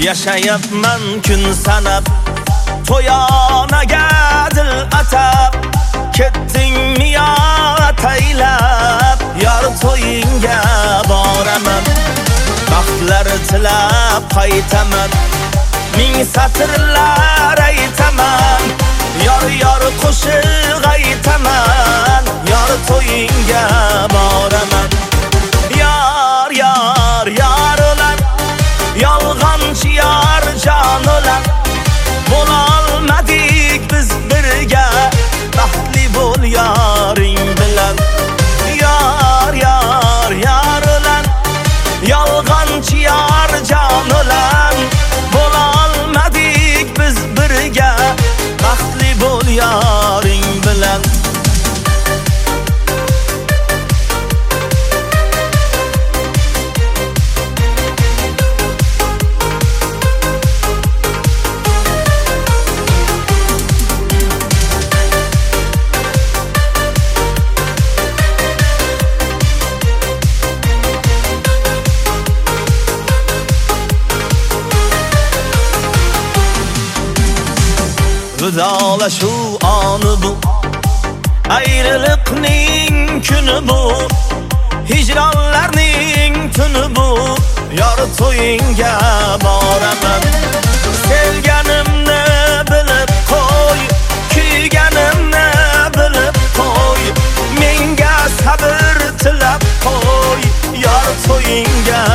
Yashayapman kun sanab to'yonaga dil atab ketdingmi yo ataylab yor to'yingga boraman baxtlar tilab qaytaman ming satrlar aytaman yor yor qo'shiq aytaman yor to'yingga boraman yor yor yor ulan yolg'onchi yor jon ulan bo'lolmadik biz birga baxtli bo'l yoring bilan yor yor yor ulan yolg'onchi yor jon ulan bo'lolmadik biz birga baxtli bo'l yoring bilan Vidolashuv oni bu, ayriliqning kuni bu, hijronlarning tuni bu, yor to'yingga boraman. Sevganimni bilib qo'y, kuyganimni bilib qo'y, menga sabr tilab qo'y, yor to'yingga